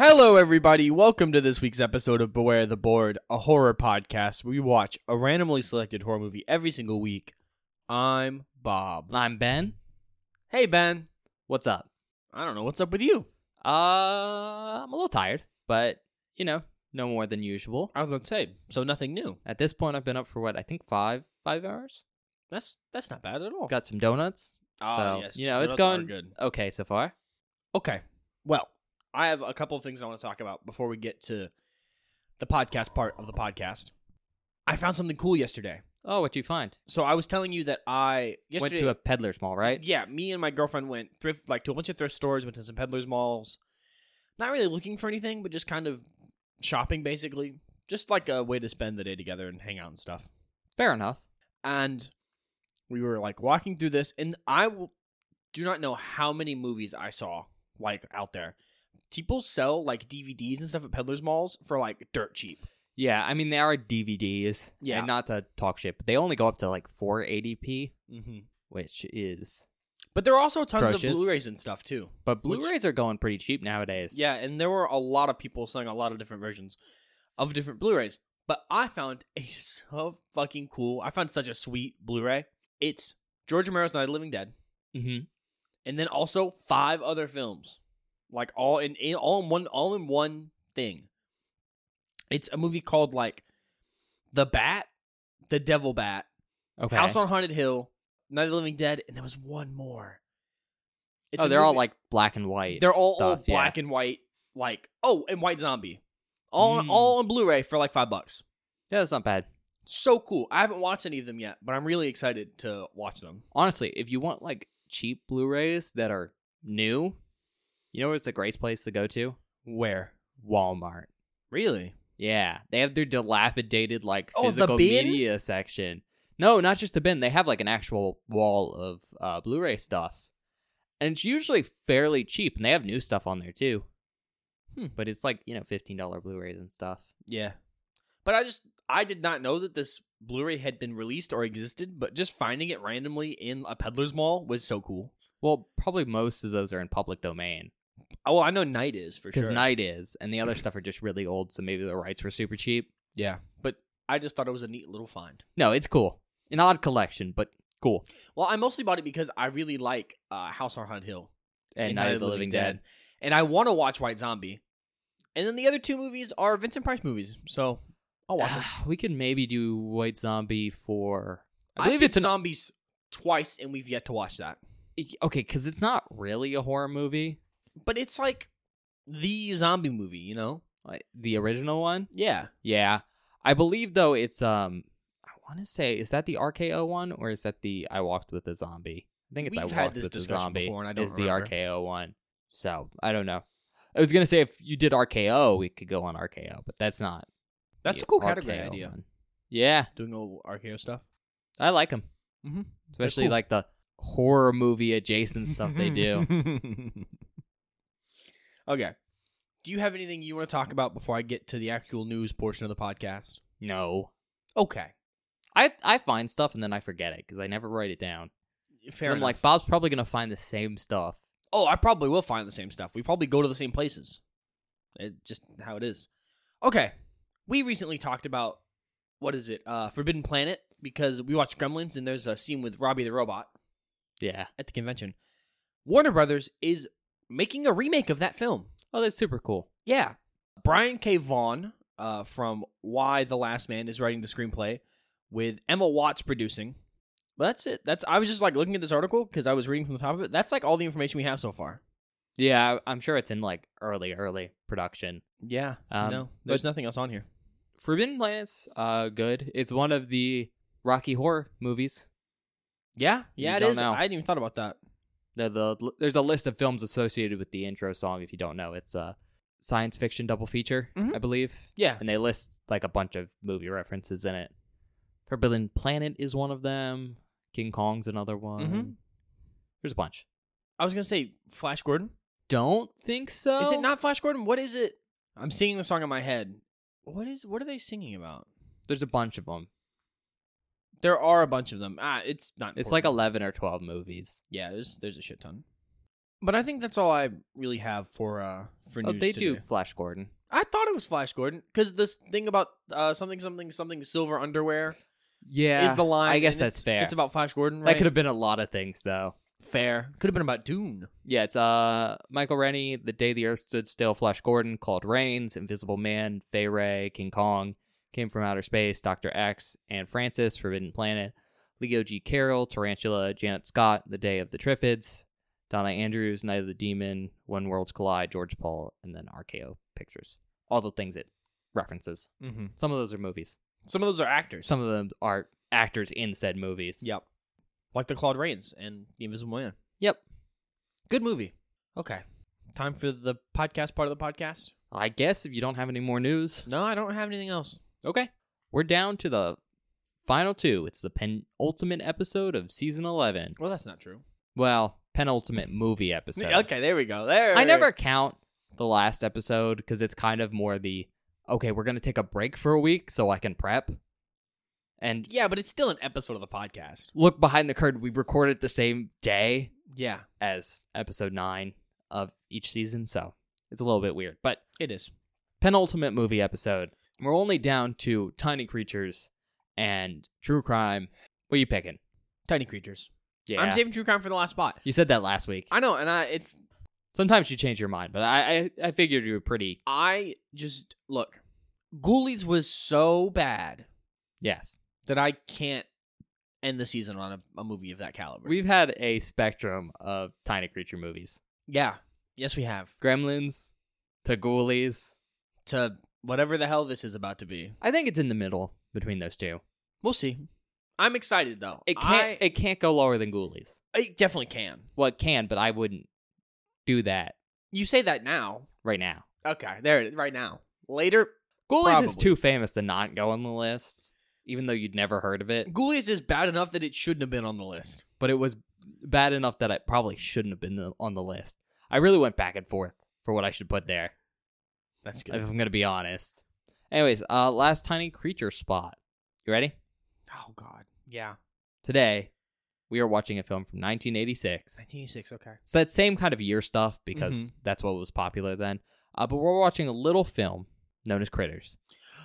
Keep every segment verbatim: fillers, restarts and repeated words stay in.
Hello, everybody. Welcome to this week's episode of Beware the Board, a horror podcast where we watch a randomly selected horror movie every single week. I'm Bob. I'm Ben. Hey, Ben. What's up? I don't know. What's up with you? Uh, I'm a little tired, but, you know, no more than usual. I was about to say, so nothing new. At this point, I've been up for, what, I think five five hours? That's that's not bad at all. Got some donuts. Ah, so, yes. you know, it's Donuts are going good. okay so far. Okay. Well, I have a couple of things I want to talk about before we get to the podcast part of the podcast. I found something cool yesterday. Oh, what'd you find? So I was telling you that I yesterday Went to a peddler's mall, right? Yeah, me and my girlfriend went thrift like to a bunch of thrift stores, went to some peddlers malls. Not really looking for anything, but just kind of shopping basically. Just like a way to spend the day together and hang out and stuff. Fair enough. And we were like walking through this, and I w- do not know how many movies I saw like out there. People sell like D V Ds and stuff at peddlers malls for like dirt cheap. Yeah, I mean, they are D V Ds. Yeah. And not to talk shit, but they only go up to like four eighty p, Mm-hmm. which is... But there are also tons Atrocious. of Blu-rays and stuff too. But Which- Blu-rays are going pretty cheap nowadays. Yeah, and there were a lot of people selling a lot of different versions of different Blu-rays. But I found a so fucking cool. I found such a sweet Blu-ray. It's George Romero's Night of the Living Dead, Mm-hmm. and then also five other films, like all in, in all in one all in one thing. It's a movie called like The Bat, The Devil Bat, Okay. House on Haunted Hill, Night of the Living Dead, and there was one more. It's oh, a they're all movie- like black and white. They're all, all stuff, yeah. black and white, like oh, and White Zombie, all Mm. all on Blu-ray for like five bucks. Yeah, that's not bad. So cool. I haven't watched any of them yet, but I'm really excited to watch them. Honestly, if you want like cheap Blu-rays that are new, you know what's a great place to go to? Where? Walmart. Really? Yeah, they have their dilapidated like Oh, the physical bin? media section. No, not just a bin. They have like an actual wall of uh, Blu-ray stuff, and it's usually fairly cheap. And they have new stuff on there too. Hmm. But it's like you know fifteen dollar Blu-rays and stuff. Yeah. But I just I did not know that this Blu-ray had been released or existed, but just finding it randomly in a peddler's mall was so cool. Well, probably most of those are in public domain. Oh, well, I know Night is for Because sure. Night is, and the other stuff are just really old, so maybe the rights were super cheap. Yeah. But I just thought it was a neat little find. No, it's cool. An odd collection, but cool. Well, I mostly bought it because I really like uh, House on Haunted Hill And Night of the Living Dead. And I want to watch White Zombie. And then the other two movies are Vincent Price movies, so I'll watch them. Ah, we could maybe do White Zombie for... I I believe did it's an... Zombies twice, and we've yet to watch that. Okay, because it's not really a horror movie. But it's like the zombie movie, you know? Like the original one. Yeah. Yeah. I believe, though, it's... um. I want to say, is that the R K O one, or is that the I Walked with a Zombie? I think it's I We've Walked had this with a discussion Zombie before, and I don't is the remember. R K O one. So, I don't know. I was going to say, if you did R K O, we could go on R K O, but that's not... That's the a cool category R K O idea. one. Yeah, Doing old R K O stuff. I like them. Mm-hmm. Especially cool. like the horror movie adjacent stuff they do. Okay. Do you have anything you want to talk about before I get to the actual news portion of the podcast? No. Okay. I I find stuff and then I forget it because I never write it down. 'Cause Fair I'm enough. like, Bob's probably going to find the same stuff. Oh, I probably will find the same stuff. We probably go to the same places. It just how it is. Okay. We recently talked about, what is it, uh, Forbidden Planet, because we watched Gremlins, and there's a scene with Robbie the Robot Yeah. at the convention. Warner Brothers is making a remake of that film. Oh, that's super cool. Yeah. Brian K. Vaughan uh, from Why the Last Man is writing the screenplay, with Emma Watts producing. But that's it. That's I was just like looking at this article because I was reading from the top of it. That's like all the information we have so far. Yeah, I- I'm sure it's in like early, early production. Yeah. Um, no, there's but- nothing else on here. Forbidden Planet's uh, good. It's one of the Rocky Horror movies. Yeah, yeah, You it don't is. know. I hadn't even thought about that. The, the There's a list of films associated with the intro song, if you don't know. It's a science fiction double feature, Mhm. I believe. Yeah. And they list like a bunch of movie references in it. Forbidden Planet is one of them. King Kong's another one. Mhm. There's a bunch. I was gonna say Flash Gordon. Don't think so. Is it not Flash Gordon? What is it? I'm singing the song in my head. What is? What are they singing about? There's a bunch of them. There are a bunch of them. Ah, it's not. It's like important. eleven or twelve movies. Yeah, there's there's a shit ton. But I think that's all I really have for uh for Oh, news they today. do Flash Gordon. I thought it was Flash Gordon because this thing about uh something something something silver underwear Yeah, is the line. I guess and that's it's, fair. It's about Flash Gordon. Right? That could have been a lot of things, though. fair. Could have been about Dune. Yeah, it's uh Michael Rennie, The Day the Earth Stood Still, Flash Gordon, Claude Rains, Invisible Man, Fay Ray, King Kong, Came from Outer Space, Doctor X, Anne Francis, Forbidden Planet, Leo G. Carroll, Tarantula, Janet Scott, The Day of the Triffids, Donna Andrews, Night of the Demon, When Worlds Collide, George Paul, and then R K O Pictures. All the things it references. Mm-hmm. Some of those are movies. Some of those are actors. Some of them are actors in said movies. Yep. Like the Claude Rains and The Invisible Man. Yep. Good movie. Okay. Time for the podcast part of the podcast? I guess if you don't have any more news. No, I don't have anything else. Okay. We're down to the final two. It's the penultimate episode of season eleven. Well, that's not true. Well, penultimate movie episode. Okay, there we go. There. I never count the last episode because it's kind of more the, okay, we're going to take a break for a week so I can prep. And Yeah, but it's still an episode of the podcast. look behind the curtain. We recorded the same day Yeah, as episode nine of each season, so it's a little bit weird. But it is. penultimate movie episode. We're only down to Tiny Creatures and True Crime. What are you picking? Tiny creatures. Yeah. I'm saving True Crime for the last spot. You said that last week. I know, and I it's Sometimes you change your mind, but I I, I figured you were pretty. I just look. Ghoulies was so bad Yes. that I can't end the season on a, a movie of that caliber. We've had a spectrum of Tiny Creature movies. yeah, yes, we have. Gremlins to Ghoulies. To whatever the hell this is about to be, I think it's in the middle between those two. we'll see. I'm excited though. It can't I, it can't go lower than Ghoulies. it definitely can. Well, it can, but I wouldn't do that You say that now. right now. Okay, there it is. Right now. Later, Ghoulies is Probably. too famous to not go on the list, even though you'd never heard of it. Ghoulies is bad enough that it shouldn't have been on the list. But it was bad enough that it probably shouldn't have been on the list. I really went back and forth for what I should put there, That's if good. I'm going to be honest. Anyways, uh, last Tiny Creature spot. You ready? Oh God, yeah. Today, we are watching a film from nineteen eighty-six. nineteen eighty-six. Okay. It's that same kind of year stuff because Mhm. that's what was popular then. Uh, but we're watching a little film known as Critters.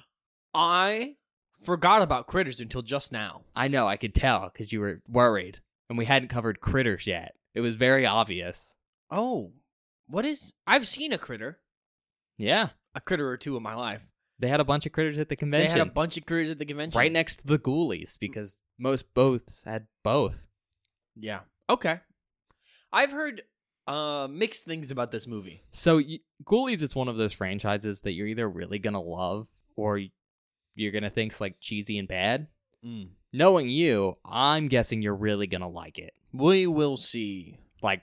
I forgot about Critters until just now. I know, I could tell because you were worried, and we hadn't covered Critters yet. It was very obvious. Oh, what is? I've seen a critter, Yeah, a critter or two in my life. they had a bunch of critters at the convention. They had a bunch of critters at the convention. right next to the Ghoulies because most boats had both. Yeah. Okay. I've heard uh mixed things about this movie. So y- Ghoulies is one of those franchises that you're either really gonna love or you're gonna think's like cheesy and bad. Mm. Knowing you, I'm guessing you're really gonna like it. We will see. Like,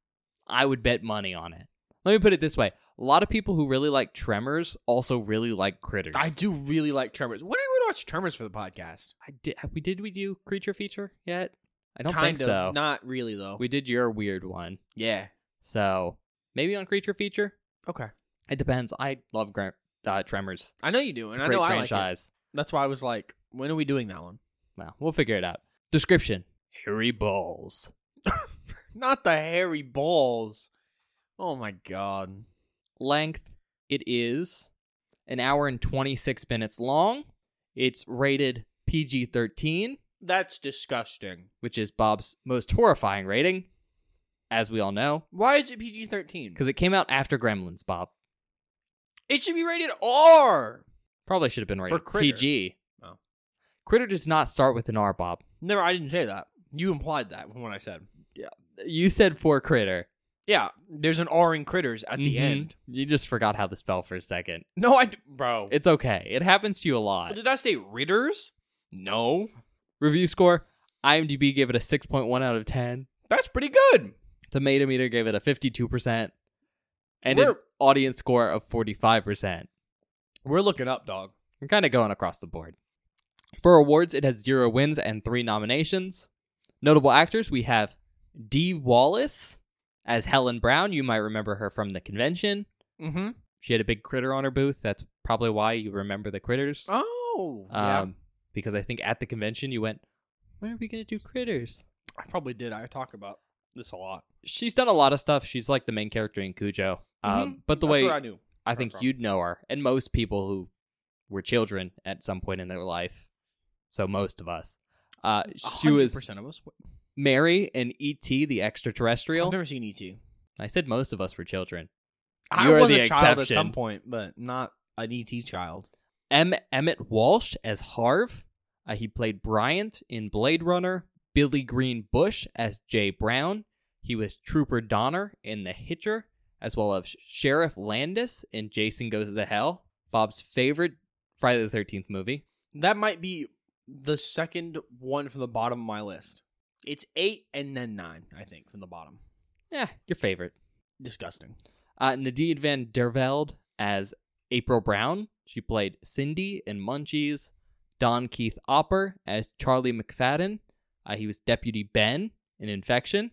I would bet money on it. Let me put it this way: a lot of people who really like Tremors also really like Critters. I do really like Tremors. When are we going to watch Tremors for the podcast? I did. Have we did we do Creature Feature yet? I don't kind think of. so. Not really though. We did your weird one, yeah. so maybe on Creature Feature. Okay. It depends. I love Gra- uh, Tremors. I know you do, It's and a I great know I like it. franchise. That's why I was like, when are we doing that one? Well, we'll figure it out. Description: hairy balls. Not the hairy balls. Oh my god. Length: it is an hour and twenty-six minutes long. It's rated P G thirteen, That's disgusting. which is Bob's most horrifying rating, as we all know, Why is it P G thirteen? because it came out after Gremlins, Bob. It should be rated R. Probably should have been rated Critter. P G. Oh. Critter does not start with an R, Bob. Never, I didn't say that. You implied that from what I said. You said for Critter. Yeah, there's an R in Critters at the Mhm. end. You just forgot how to spell for a second. No, I, d- bro. It's okay. It happens to you a lot. Did I say Ritters? No. Review score: IMDb gave it a six point one out of ten. That's pretty good. Tomato meter gave it a fifty-two percent. And We're- an audience score of forty-five percent. We're looking up, dog. We're kind of going across the board. For awards, it has zero wins and three nominations. Notable actors, we have Dee Wallace as Helen Brown. You might remember her from the convention. Mm-hmm. She had a big critter on her booth. That's probably why you remember the critters. Oh, um, yeah. Because I think at the convention you went, when are we going to do critters? I probably did. I talk about this a lot. She's done a lot of stuff. She's like the main character in Cujo. Um, Mhm. but the That's way what I knew. I her think from. you'd know her, and most people who were children at some point in their life, so most of us. Uh, she one hundred was percent of us. Mary in E T the I've Extraterrestrial. never seen E T. I said most of us were children. I You're was the a child at exception. some point, but not an E T child. M. Emmett Walsh as Harv. Uh, he played Bryant in Blade Runner. Billy Green Bush as Jay Brown. He was Trooper Donner in The Hitcher, as well as Sheriff Landis in Jason Goes to Hell. Bob's favorite Friday the thirteenth movie. That might be the second one from the bottom of my list. It's eight and then nine, I think, from the bottom. Yeah, your favorite. Disgusting. Uh, Nadine Van der Velde as April Brown. She played Cindy in Munchies. Don Keith Opper as Charlie McFadden. Uh, he was Deputy Ben in Infection.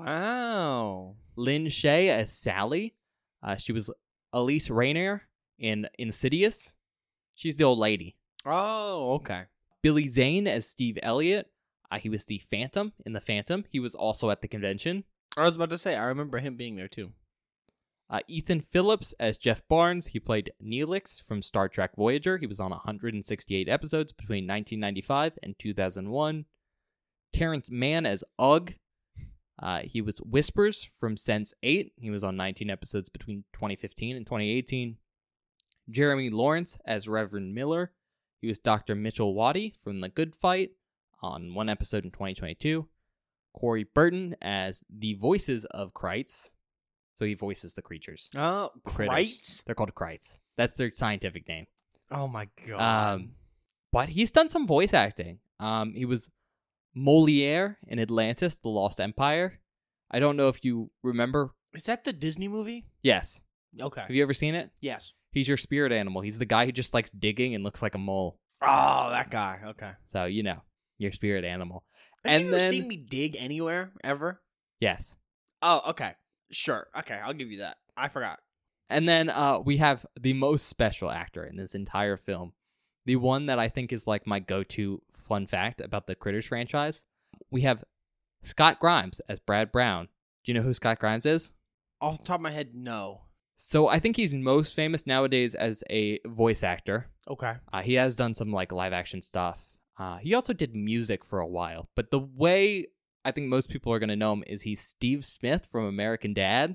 Wow. Lynn Shay as Sally. Uh, she was Elise Rayner in Insidious. She's the old lady. Oh, okay. Billy Zane as Steve Elliott. Uh, he was the Phantom in The Phantom. He was also at the convention. I was about to say, I remember him being there too. Uh, Ethan Phillips as Jeff Barnes. He played Neelix from Star Trek Voyager. He was on one hundred sixty-eight episodes between nineteen ninety-five and two thousand one. Terrence Mann as Ugg. Uh, he was Whispers from Sense eight. He was on nineteen episodes between twenty fifteen and twenty eighteen. Jeremy Lawrence as Reverend Miller. He was Doctor Mitchell Waddy from The Good Fight on one episode in twenty twenty-two. Corey Burton as the Voices of Krites. So he voices the creatures. Oh, Critters. Krites? They're called Krites. That's their scientific name. Oh my god. Um, but he's done some voice acting. Um, he was Moliere in Atlantis, The Lost Empire. I don't know if you remember. Is that the Disney movie? Yes. Okay. Have you ever seen it? Yes. He's your spirit animal. He's the guy who just likes digging and looks like a mole. Oh, that guy. Okay. So, you know, your spirit animal. Have And you ever then- seen me dig anywhere ever? Yes. Oh, okay. Sure. Okay, I'll give you that. I forgot. And then uh, we have the most special actor in this entire film. The one that I think is like my go-to fun fact about the Critters franchise. We have Scott Grimes as Brad Brown. Do you know who Scott Grimes is? Off the top of my head, no. So I think he's most famous nowadays as a voice actor. Okay. Uh, he has done some like live action stuff. Uh, he also did music for a while. But the way I think most people are going to know him is he's Steve Smith from American Dad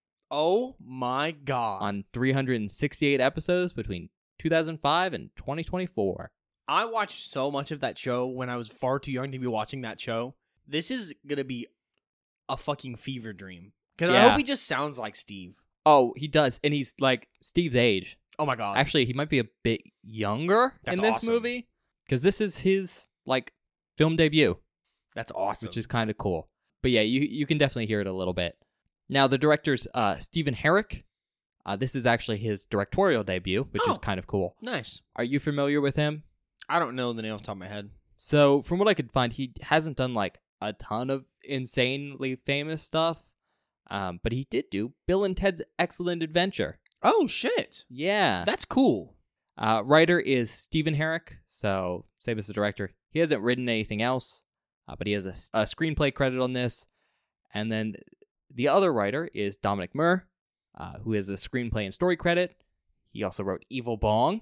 Oh my god. on three hundred sixty-eight episodes between two thousand five and twenty twenty-four. I watched so much of that show when I was far too young to be watching that show. This is gonna be a fucking fever dream. Because I Yeah. hope he just sounds like Steve. Oh, he does. And he's like Steve's age. Oh my god. Actually, he might be a bit younger That's in this awesome. movie. Because this is his like film debut. That's awesome. Which is kind of cool. But yeah, you you can definitely hear it a little bit. Now, the director's uh, Stephen Herrick. Uh, this is actually his directorial debut, which Oh. is kind of cool. nice. Are you familiar with him? I don't know the name off the top of my head. So, from what I could find, he hasn't done like a ton of insanely famous stuff. Um, but he did do Bill and Ted's Excellent Adventure. Oh shit. Yeah. That's cool. Uh, writer is Stephen Herrick, so same as the director. He hasn't written anything else, uh, but he has a, a screenplay credit on this. And then the other writer is Dominic Murr, uh, who has a screenplay and story credit. He also wrote Evil Bong.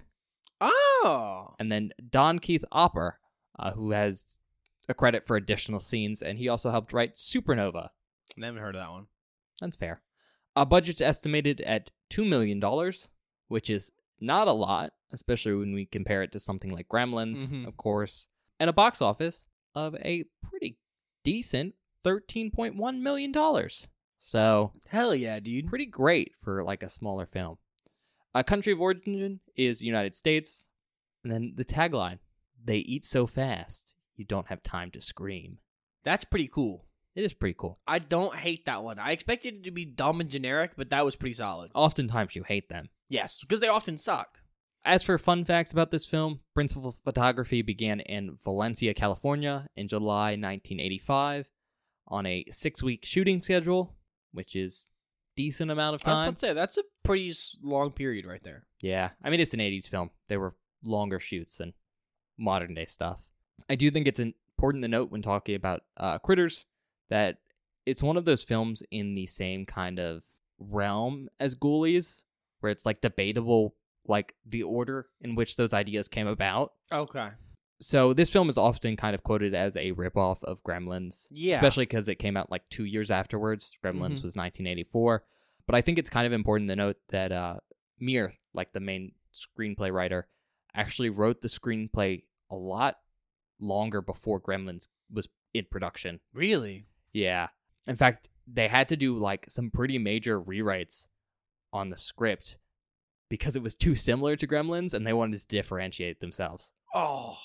Oh. And then Don Keith Opper, uh, who has a credit for additional scenes, and he also helped write Supernova. I haven't heard of that one. That's fair. A budget's estimated at two million dollars, which is not a lot, especially when we compare it to something like Gremlins, Mhm. of course, and a box office of a pretty decent thirteen point one million dollars. So, Hell yeah, dude. pretty great for like a smaller film. A country of origin is United States, and then the tagline, "They eat so fast, you don't have time to scream." That's pretty cool. It is pretty cool. I don't hate that one. I expected it to be dumb and generic, but that was pretty solid. Oftentimes you hate them. Yes, because they often suck. As for fun facts about this film, principal photography began in Valencia, California in July nineteen eighty-five on a six-week shooting schedule, which is decent amount of I was time. about to say, that's a pretty s- long period right there. Yeah, I mean, it's an eighties film. They were longer shoots than modern-day stuff. I do think it's important to note when talking about uh, Critters that it's one of those films in the same kind of realm as Ghoulies, where it's like debatable, like the order in which those ideas came about. Okay. So this film is often kind of quoted as a ripoff of Gremlins, Yeah. especially because it came out like two years afterwards. Gremlins Mhm. was nineteen eighty-four, but I think it's kind of important to note that uh, Mir, like the main screenplay writer, actually wrote the screenplay a lot longer before Gremlins was in production. Really? Yeah. In fact, they had to do like some pretty major rewrites on the script because it was too similar to Gremlins and they wanted to differentiate themselves. Oh.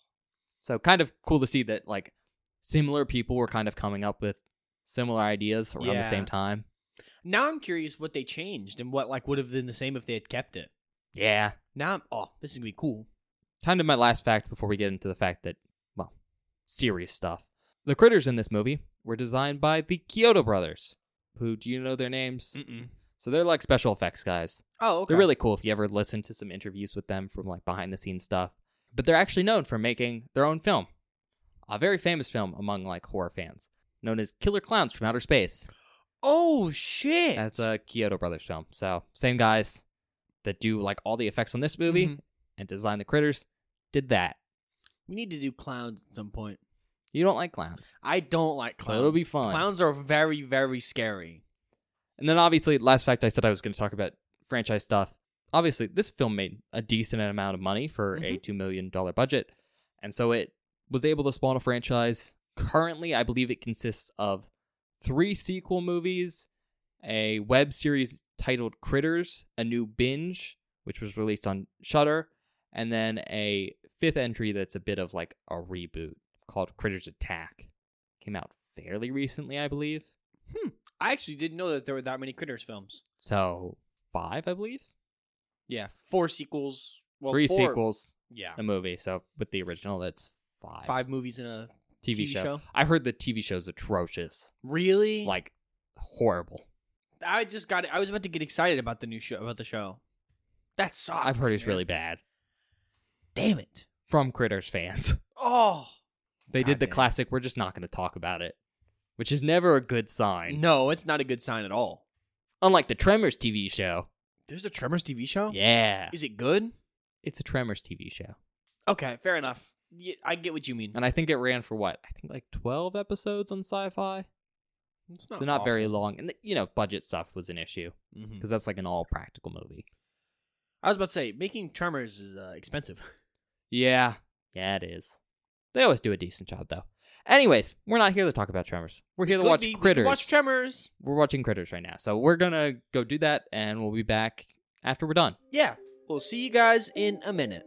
So kind of cool to see that like similar people were kind of coming up with similar ideas around Yeah. the same time. Now I'm curious what they changed and what like would have been the same if they had kept it. Yeah. Now I'm, oh, this is gonna be cool. Kind of my last fact before we get into the fact that, well, serious stuff. The critters in this movie were designed by the Kyoto brothers, who, do you know their names? Mm-mm. So they're like special effects guys. Oh, okay. They're really cool if you ever listen to some interviews with them from like behind the scenes stuff. But they're actually known for making their own film. A very famous film among like horror fans, known as Killer Clowns from Outer Space. Oh shit. That's a Kyoto Brothers film. So same guys that do like all the effects on this movie Mhm. and design the critters did that. We need to do clowns at some point. You don't like clowns. I don't like So clowns. it'll be fun. Clowns are very, very scary. And then obviously, last fact I said I was going to talk about franchise stuff. Obviously, this film made a decent amount of money for a Mhm. two million dollars budget. And so it was able to spawn a franchise. Currently, I believe it consists of three sequel movies, a web series titled Critters, a new binge, which was released on Shudder, and then a fifth entry that's a bit of like a reboot called Critters Attack. Came out fairly recently, I believe. I actually didn't know that there were that many Critters films. So five, I believe. Yeah, four sequels. Well, Three four, sequels, Yeah, a movie. So with the original, that's five. five movies in a T V, T V show. show? I heard the T V show's atrocious, really. like horrible. I just got. I was about to get excited about the new show. About the show. That sucks. I've heard it's man. really bad Damn it. from Critters fans. Oh. They did the Goddamn. classic. We're just not going to talk about it, which is never a good sign. No, it's not a good sign at all. Unlike the Tremors T V show. There's a Tremors T V show. Yeah, Is it good? it's a Tremors T V show, Okay, fair enough. Yeah, I get what you mean. and I think it ran for what? I think like twelve episodes on Sci-Fi. It's so not very awful. long, and you know, budget stuff was an issue Mhm. because that's like an all practical movie. I was about to say making Tremors is uh, expensive. Yeah. Yeah, it is. They always do a decent job, though. Anyways, we're not here to talk about Tremors. We're here to Could watch be- we could Critters. Watch Tremors. We're watching Critters right now. So we're going to go do that, and we'll be back after we're done. Yeah, we'll see you guys in a minute.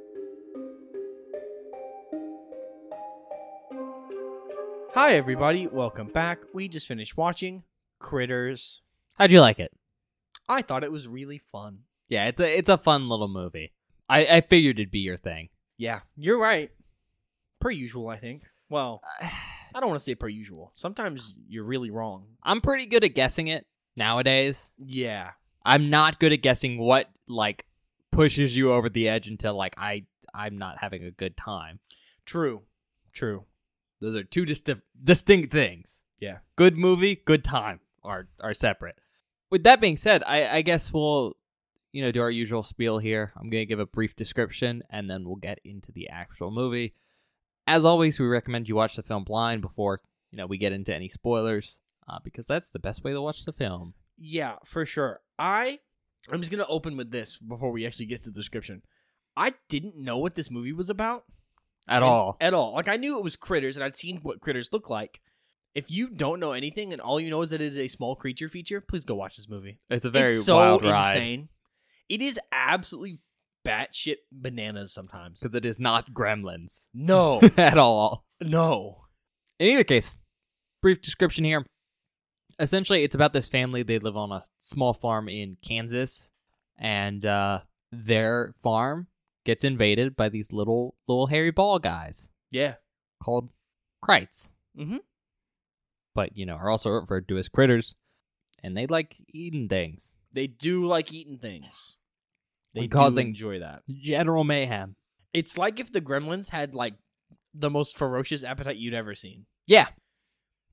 Hi, everybody. Welcome back. We just finished watching Critters. How'd you like it? I thought it was really fun. Yeah, it's a it's a fun little movie. I, I figured it'd be your thing. Yeah, you're right. Per usual, I think. Well, I don't want to say per usual. Sometimes you're really wrong. I'm pretty good at guessing it nowadays. Yeah. I'm not good at guessing what, like, pushes you over the edge until, like, I, I'm not having a good time. True. True. Those are two distinct distinct things. Yeah. Good movie, good time are are separate. With that being said, I, I guess we'll, you know, do our usual spiel here. I'm going to give a brief description, and then we'll get into the actual movie. As always, we recommend you watch the film blind before, you know, we get into any spoilers, uh, because that's the best way to watch the film. Yeah, for sure. I I'm just gonna open with this before we actually get to the description. I didn't know what this movie was about At And- all. At all. Like I knew it was critters and I'd seen what critters look like. If you don't know anything and all you know is that it is a small creature feature, please go watch this movie. It's a very it's so wild ride. insane. It is absolutely batshit bananas sometimes. Because it is not Gremlins. No, At all. no. In either case, brief description here. Essentially, it's about this family. They live on a small farm in Kansas, and uh, their farm gets invaded by these little little hairy ball guys Yeah. called Krites. Mhm. But, you know, are also referred to as critters, and they like eating things. They do like eating things. They And do causing- enjoy that. General mayhem. It's like if the Gremlins had like the most ferocious appetite you'd ever seen. Yeah.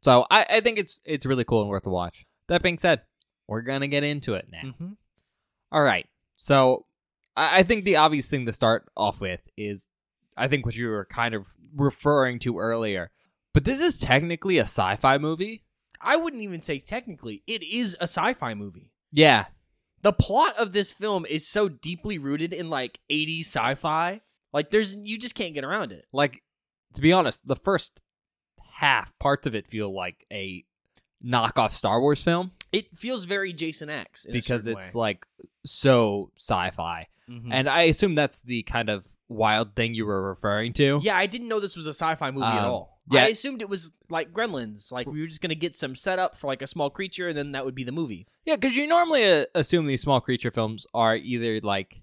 So I, I think it's it's really cool and worth a watch. That being said, we're gonna get into it now. Mm-hmm. All right. So I, I think the obvious thing to start off with is I think what you were kind of referring to earlier. But this is technically a sci-fi movie. I wouldn't even say technically. It is a sci-fi movie. Yeah. The plot of this film is so deeply rooted in like eighties sci-fi. Like there's you just can't get around it. Like, to be honest, the first half parts of it feel like a knockoff Star Wars film. It feels very Jason X in because a certain it's way. like so sci-fi. Mhm. And I assume that's the kind of wild thing you were referring to. Yeah, I didn't know this was a sci-fi movie at Um, all. yeah. I assumed it was like Gremlins. Like we were just gonna get some setup for like a small creature, and then that would be the movie. Yeah, because you normally uh, assume these small creature films are either like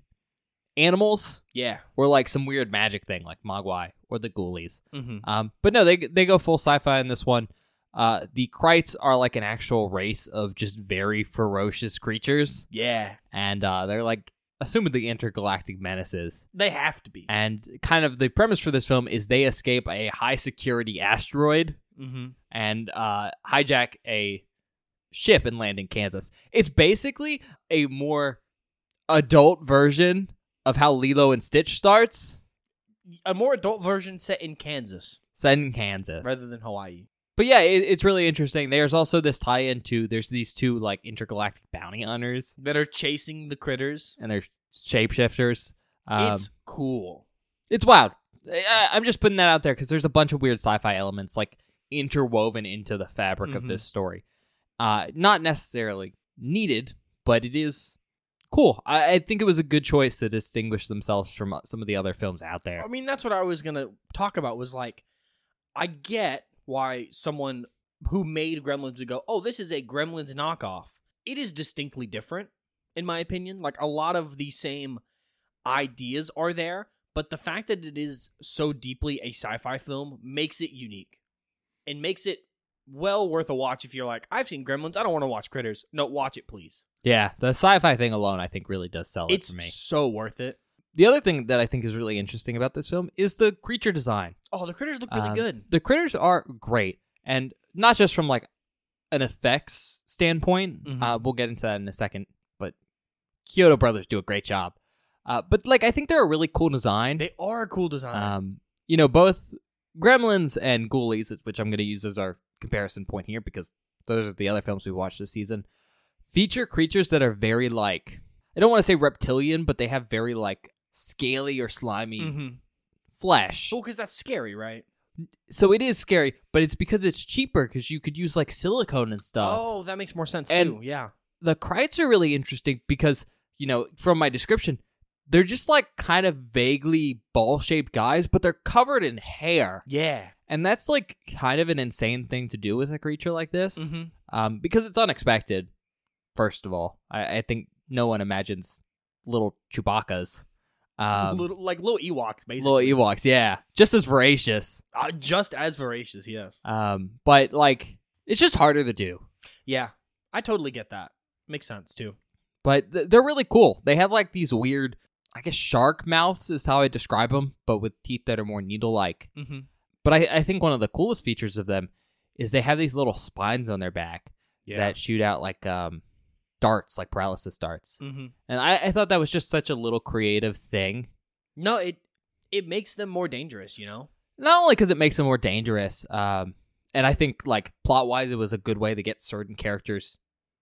animals Yeah. or like some weird magic thing like Mogwai or the Ghoulies. Mm-hmm. Um, but no, they they go full sci-fi in this one. Uh, the Krites are like an actual race of just very ferocious creatures, Yeah. and uh, they're like assumedly intergalactic menaces. They have to be. And kind of the premise for this film is they escape a high security asteroid Mm-hmm. and uh, hijack a ship and land in Kansas. It's basically a more adult version of how Lilo and Stitch starts, A more adult version set in Kansas set in Kansas. rather than Hawaii. But yeah, it, it's really interesting. There's also this tie-in to, there's these two like intergalactic bounty hunters, That are chasing the critters. and they're shapeshifters. Um, It's cool. It's wild. I, I'm just putting that out there because there's a bunch of weird sci-fi elements like interwoven into the fabric of Mhm. this story. Uh, not necessarily needed, but it is cool. I, I think it was a good choice to distinguish themselves from uh, some of the other films out there. I mean, that's what I was gonna talk about. Was like, I get why someone who made Gremlins would go, "Oh, this is a Gremlins knockoff." It is distinctly different, in my opinion. Like a lot of the same ideas are there, but the fact that it is so deeply a sci-fi film makes it unique, and makes it well worth a watch. If you're like, "I've seen Gremlins, I don't want to watch Critters." No, watch it, please. Yeah, the sci-fi thing alone, I think, really does sell it It's for me. so worth it. The other thing that I think is really interesting about this film is the creature design. Oh, the critters look really Um, good. The critters are great, and not just from like an effects standpoint. Mhm. Uh, we'll get into that in a second, but Kyoto Brothers do a great job. Uh, but like, I think they're a really cool design. They are a cool design. Um, you know, both Gremlins and Ghoulies, which I'm going to use as our comparison point here because those are the other films we watched this season, feature creatures that are very like, I don't want to say reptilian, but they have very like scaly or slimy mm-hmm. flesh. Well, because that's scary, right? So it is scary, but it's because it's cheaper because you could use like silicone and stuff. Oh, that makes more sense And- too. Yeah. The Krites are really interesting because, you know, from my description, they're just like kind of vaguely ball-shaped guys, but they're covered in hair. Yeah. And that's like kind of an insane thing to do with a creature like this, Mm-hmm. um, because it's unexpected. First of all, I, I think no one imagines little Chewbacca's, um, little, like little Ewoks, basically. little Ewoks. Yeah, just as voracious. Uh, just as voracious, yes. Um, but like it's just harder to do. Yeah, I totally get that. Makes sense too. But th- they're really cool. They have like these weird, I guess, shark mouths is how I describe them, but with teeth that are more needle-like. Mm-hmm. But I, I think one of the coolest features of them is they have these little spines on their back Yeah. that shoot out like um, darts, like paralysis darts. Mm-hmm. And I, I thought that was just such a little creative thing. No, it it makes them more dangerous. You know. Not only because it makes them more dangerous, um, and I think like plot-wise, it was a good way to get certain characters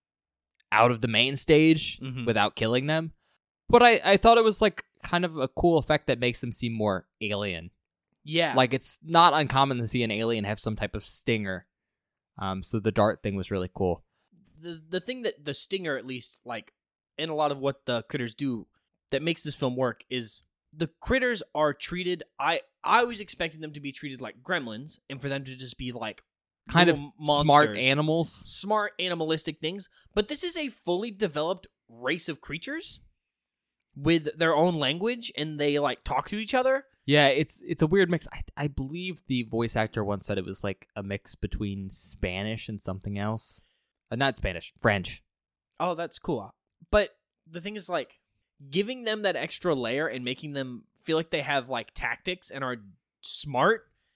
out of the main stage Mhm. without killing them. But I, I thought it was like kind of a cool effect that makes them seem more alien. Yeah. Like it's not uncommon to see an alien have some type of stinger. Um, so the dart thing was really cool. the the thing that the stinger, at least, like, in a lot of what the critters do, that makes this film work is the critters are treated. I I was expecting them to be treated like gremlins, and for them to just be like Kind of little smart monsters. animals. smart animalistic things. But this is a fully developed race of creatures with their own language, and they like talk to each other. Yeah, it's it's a weird mix. I, I believe the voice actor once said it was like a mix between Spanish and something else. Uh, not Spanish, French. Oh, that's cool. But the thing is, like, giving them that extra layer and making them feel like they have like tactics and are smart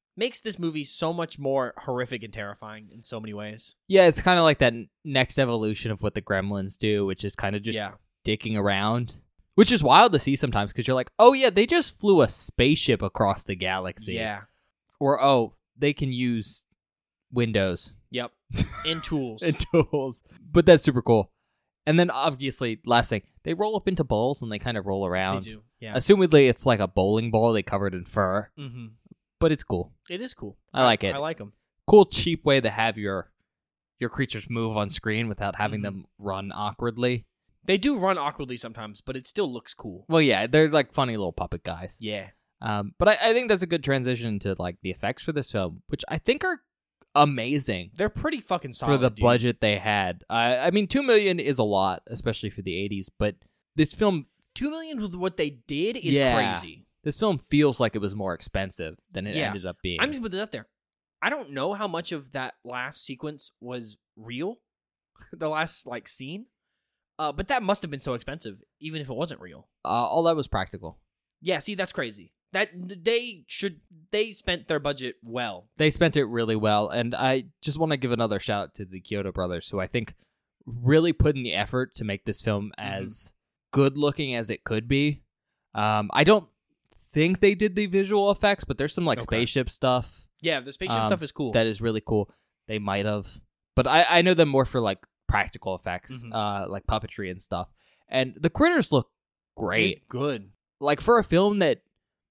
makes this movie so much more horrific and terrifying in so many ways. Yeah, it's kind of like that next evolution of what the Gremlins do, which is kind of just yeah. dicking around, which is wild to see sometimes because you're like, oh yeah, they just flew a spaceship across the galaxy. Yeah. Or, oh, they can use Windows. Yep. And tools. and tools. But that's super cool. And then obviously, last thing, they roll up into bowls and they kind of roll around. They do. Yeah. Assumedly, it's like a bowling ball they covered in fur. Mm-hmm. But it's cool. It is cool. I like it. I like them. Cool, cheap way to have your your creatures move on screen without having Mhm. them run awkwardly. They do run awkwardly sometimes, but it still looks cool. Well, yeah, they're like funny little puppet guys. Yeah. Um, but I, I think that's a good transition to like the effects for this film, which I think are amazing They're pretty fucking solid, for the dude. budget they had. I, I mean, two million is a lot, especially for the eighties. But this film, Two million with what they did is Yeah. crazy. this film feels like it was more expensive than it Yeah. ended up being. I'm just putting it out there. I don't know how much of that last sequence was real, the last like scene, uh, but that must have been so expensive, even if it wasn't real. uh, all that was practical. Yeah, see, that's crazy. That they should they spent their budget well. They spent it really well, and I just want to give another shout out to the Kyoto brothers, who I think really put in the effort to make this film as good looking as it could be. Um, I don't think they did the visual effects, but there's some like Okay. spaceship stuff Yeah, the spaceship Um, stuff is cool. that is really cool. They might have, but I, I know them more for like practical effects, Mhm. uh, like puppetry and stuff. And the critters look great. Did good. Like for a film that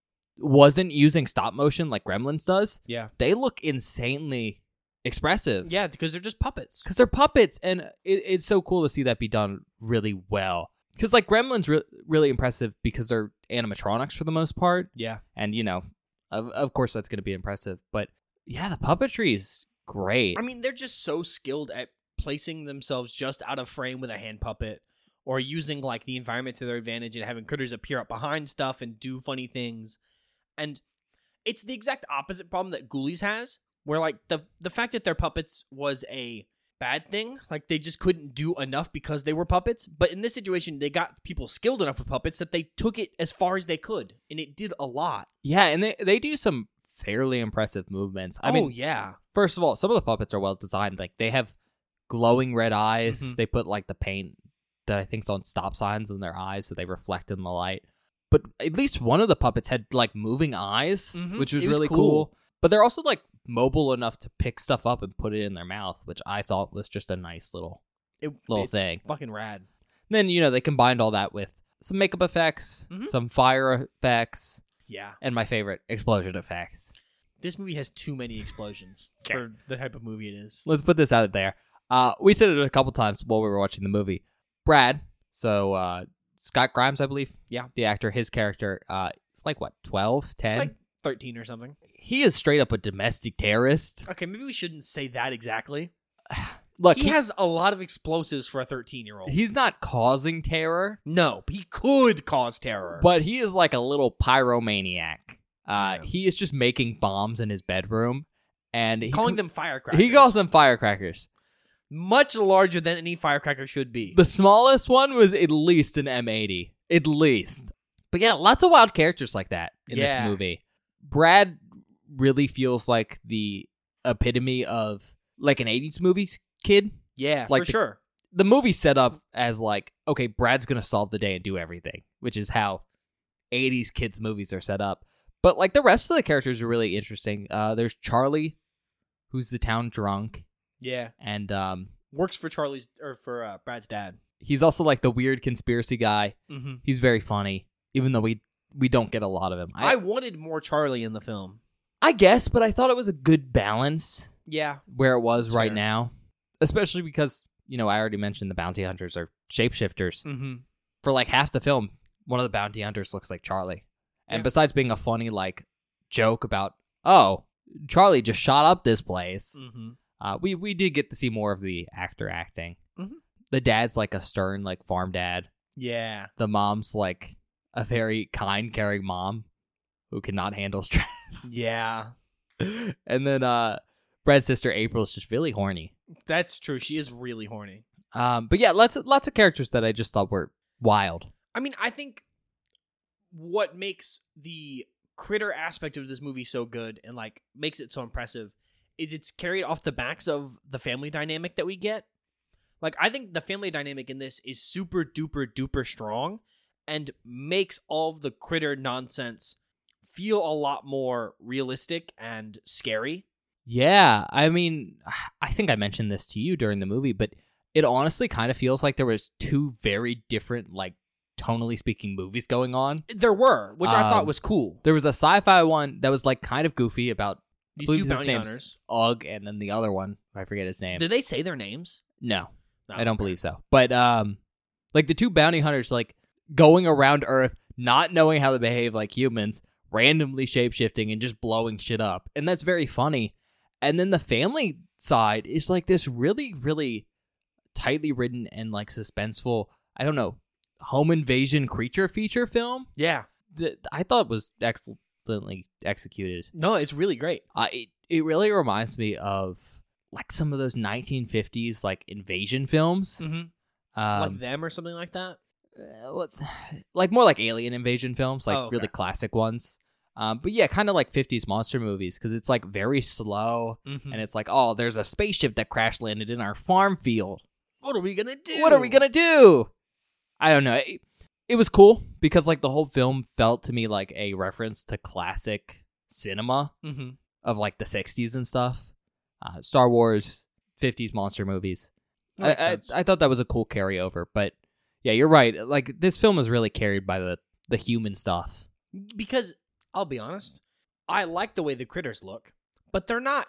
wasn't using stop motion like Gremlins does, Yeah. they look insanely expressive. Yeah, because they're just puppets. Because they're puppets, and it, it's so cool to see that be done really well. Because like Gremlins, re- really impressive because they're animatronics for the most part, Yeah. and you know, of of course that's going to be impressive. But yeah, the puppetry is great. I mean, they're just so skilled at placing themselves just out of frame with a hand puppet, or using like the environment to their advantage and having critters appear up behind stuff and do funny things. And it's the exact opposite problem that Ghoulies has, where like the the fact that they're puppets was a bad thing. Like they just couldn't do enough because they were puppets. But in this situation, they got people skilled enough with puppets that they took it as far as they could, and it did a lot. Yeah, and they they do some fairly impressive movements. I oh mean, yeah, first of all, some of the puppets are well designed. Like they have glowing red eyes. Mhm. They put like the paint that I think's on stop signs in their eyes, so they reflect in the light. But at least one of the puppets had like moving eyes, Mhm. which was It was really cool. cool. But they're also like mobile enough to pick stuff up and put it in their mouth, which I thought was just a nice little. it, Little it's thing. fucking rad. Then you know they combined all that with some makeup effects, Mhm. some fire effects, Yeah, and my favorite, explosion effects. this movie has too many explosions Okay. for the type of movie it is. Let's put this out there. Uh, we said it a couple times while we were watching the movie. Brad, so uh, Scott Grimes, I believe. Yeah. The actor, his character, uh, it's like what, twelve, ten? It's like thirteen or something. He is straight up a domestic terrorist. Okay, maybe we shouldn't say that exactly. Look, he, he, has a lot of explosives for a thirteen-year-old. he's not causing terror, No, but he could cause terror. but he is like a little pyromaniac. Uh, Yeah. He is just making bombs in his bedroom, and he calling cl- them firecrackers. He calls them firecrackers. much larger than any firecracker should be. The smallest one was at least an M eighty. At least. But yeah, lots of wild characters like that in Yeah. this movie. Brad really feels like the epitome of like an eighties movie kid. yeah, like for the- sure. The movie's set up as like, okay, Brad's going to solve the day and do everything, which is how eighties kids movies are set up. But like the rest of the characters are really interesting. Uh, there's Charlie, who's the town drunk, Yeah, and um, works for Charlie's or for uh, Brad's dad. he's also like the weird conspiracy guy. Mm-hmm. He's very funny, even though we we don't get a lot of him. I, I, wanted more Charlie in the film. I guess, but I thought it was a good balance Yeah, where it was That's right fair. now, especially because you know I already mentioned the bounty hunters are shapeshifters. mm-hmm. For like half the film, one of the bounty hunters looks like Charlie, and Yeah. besides being a funny like joke about oh Charlie just shot up this place, Mm-hmm. uh, we we did get to see more of the actor acting. Mhm. The dad's like a stern like farm dad. Yeah, The mom's like a very kind, caring mom who cannot handle stress. yeah, And then uh Brad's sister April's just really horny. that's true. She is really horny. Um but yeah, lots of lots of characters that I just thought were wild. I mean, I think what makes the critter aspect of this movie so good and like makes it so impressive is it's carried off the backs of the family dynamic that we get. Like, I think the family dynamic in this is super duper duper strong and makes all of the critter nonsense feel a lot more realistic and scary. Yeah, I mean, I think I mentioned this to you during the movie, but it honestly kind of feels like there was two very different, like, tonally speaking movies going on. There were, which I thought Um, was cool. There was a sci-fi one that was, like, kind of goofy about These believe two his bounty name's hunters. Ugg, and then the other one, I forget his name. Did they say their names? No, No, I don't okay. believe so. But, um, like, the two bounty hunters, like, going around Earth, not knowing how to behave like humans, randomly shapeshifting and just blowing shit up. And that's very funny. And then the family side is, like, this really, really tightly written and, like, suspenseful, I don't know, home invasion creature feature film Yeah. that I thought was excellently executed. No, it's really great. Uh, it, it really reminds me of, like, some of those nineteen fifties, like, invasion films. Mm-hmm. Um, Like them or something like that? uh, what, like, more like alien invasion films, like, Oh, okay. really classic ones. Um, but yeah, kind of like fifties monster movies, because it's, like, very slow, Mm-hmm. and it's like, oh, there's a spaceship that crash landed in our farm field. What are we going to do? What are we gonna do? I don't know. It, it was cool, because, like, the whole film felt to me like a reference to classic cinema Mm-hmm. of, like, the sixties and stuff. Uh, Star Wars, fifties monster movies. I, Makes I, sense. I thought that was a cool carryover, but yeah, you're right. Like, this film is really carried by the, the human stuff. Because, I'll be honest, I like the way the critters look, but they're not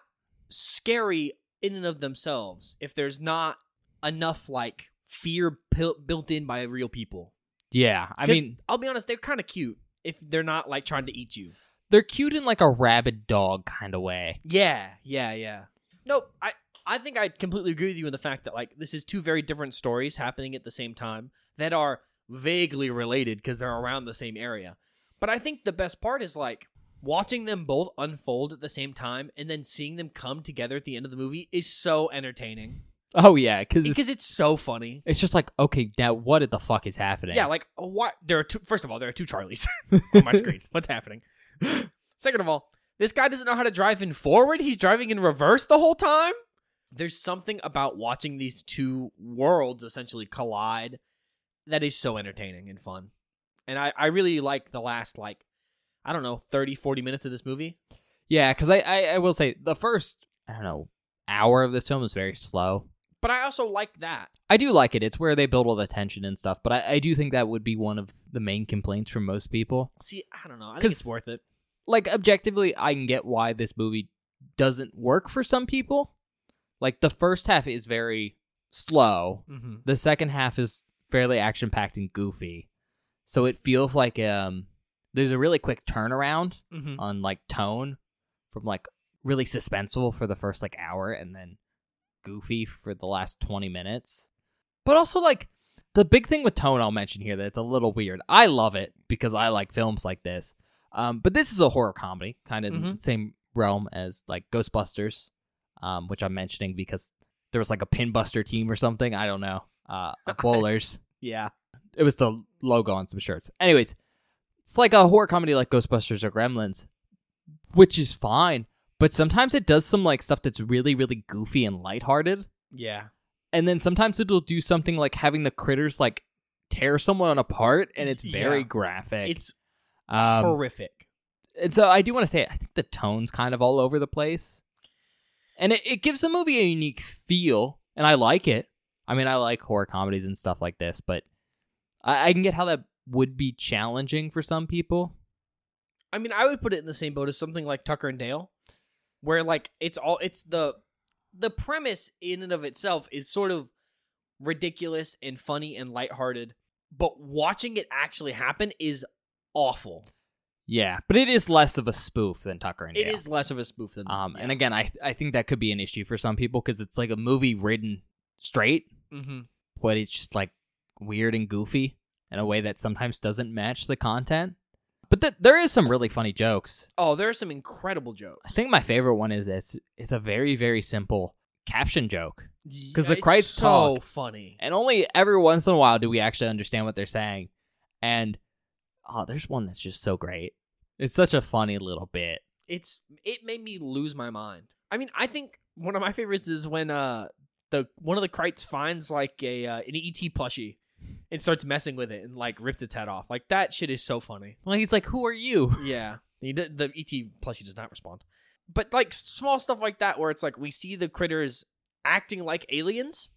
scary in and of themselves if there's not enough, like, fear pil- built in by real people. Yeah, I 'Cause, mean, I'll be honest, they're kind of cute if they're not, like, trying to eat you. they're cute in, like, a rabid dog kind of way. Yeah, yeah, yeah. No, I, I think I completely agree with you in the fact that, like, this is two very different stories happening at the same time that are vaguely related because they're around the same area. But I think the best part is, like, watching them both unfold at the same time and then seeing them come together at the end of the movie is so entertaining. Oh, yeah, because it's, Because it's so funny. it's just like, okay, now what the fuck is happening? Yeah, like, what? There are two, first of all, there are two Charlies on my screen. What's happening? Second of all, this guy doesn't know how to drive in forward. He's driving in reverse the whole time. There's something about watching these two worlds essentially collide that is so entertaining and fun. And I, I really like the last, like, I don't know, thirty, forty minutes of this movie. Yeah, because I, I, I will say, the first, I don't know, hour of this film is very slow. But I also like that. I do like it. It's where they build all the tension and stuff, but I, I do think that would be one of the main complaints from most people. See, I don't know. I think 'Cause- it's worth it. Like, objectively, I can get why this movie doesn't work for some people. Like, the first half is very slow. Mm-hmm. The second half is fairly action-packed and goofy. So it feels like um, there's a really quick turnaround Mm-hmm. on, like, tone from, like, really suspenseful for the first, like, hour and then goofy for the last twenty minutes. But also, like, the big thing with tone I'll mention here that's a little weird. I love it because I like films like this. Um, but this is a horror comedy, kind of in Mhm. the same realm as, like, Ghostbusters, um, which I'm mentioning because there was, like, a Pinbuster team or something. I don't know. Uh, bowlers. Yeah. It was the logo on some shirts. Anyways, it's like a horror comedy like Ghostbusters or Gremlins, which is fine. But sometimes it does some, like, stuff that's really, really goofy and lighthearted. Yeah. And then sometimes it'll do something like having the critters, like, tear someone apart, and it's very Yeah. graphic. It's um, horrific. And so I do want to say, I think the tone's kind of all over the place. And it, it gives the movie a unique feel, and I like it. I mean, I like horror comedies and stuff like this, but I, I can get how that would be challenging for some people. I mean, I would put it in the same boat as something like Tucker and Dale, where, like, it's all it's the the premise in and of itself is sort of ridiculous and funny and lighthearted, but watching it actually happen is awful. Yeah, but it is less of a spoof than Tucker and It Dale. is less of a spoof than Um, yeah. And again, I I think that could be an issue for some people because it's like a movie written straight, Mm-hmm. but it's just like weird and goofy in a way that sometimes doesn't match the content. But th- there is some really funny jokes. Oh, there are some incredible jokes. I think my favorite one is it's it's a very very simple caption joke, because the Kreitz so talk. funny. and only every once in a while do we actually understand what they're saying. And oh, there's one that's just so great. It's such a funny little bit. It's it made me lose my mind. I mean, I think one of my favorites is when uh the one of the Krites finds like a uh, an E T plushie and starts messing with it and like rips its head off. Like that shit is so funny. Well, he's like, "Who are you?" Yeah, he did, the E T plushie does not respond. But like small stuff like that, where it's like we see the critters acting like aliens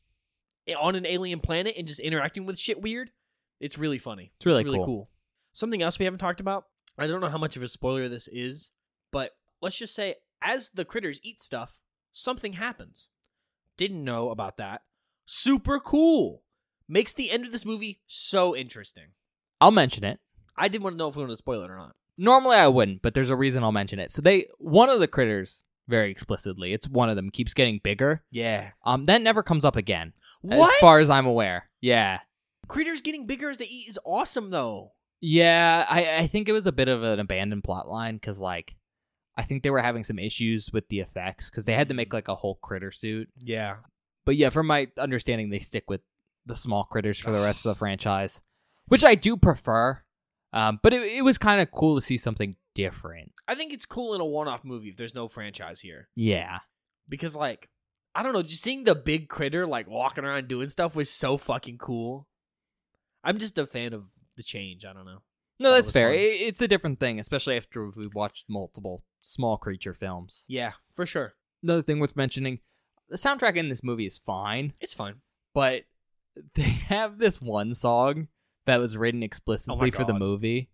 on an alien planet and just interacting with shit weird. It's really funny. It's really, it's really cool. cool. Something else we haven't talked about. I don't know how much of a spoiler this is, but let's just say as the critters eat stuff, something happens. Didn't know about that. Super cool. Makes the end of this movie so interesting. I'll mention it. I didn't want to know if we wanted to spoil it or not. Normally I wouldn't, but there's a reason I'll mention it. So they, one of the critters, very explicitly, it's one of them, keeps getting bigger. Yeah. Um, that never comes up again. What? As far as I'm aware. Yeah. Critters getting bigger as they eat is awesome, though. Yeah, I, I think it was a bit of an abandoned plot line, because, like, I think they were having some issues with the effects, because they had to make, like, a whole critter suit. Yeah. But yeah, from my understanding, they stick with the small critters for the rest of the franchise, which I do prefer. Um, but it, it was kind of cool to see something different. I think it's cool in a one-off movie if there's no franchise here. Yeah. Because, like, I don't know, just seeing the big critter, like, walking around doing stuff was so fucking cool. I'm just a fan of the change. I don't know. No, Thought it that's was fair. fun. It, it's a different thing, especially after we watched multiple small creature films. Yeah, for sure. Another thing worth mentioning, the soundtrack in this movie is fine, It's fine. but they have this one song that was written explicitly for the God. movie,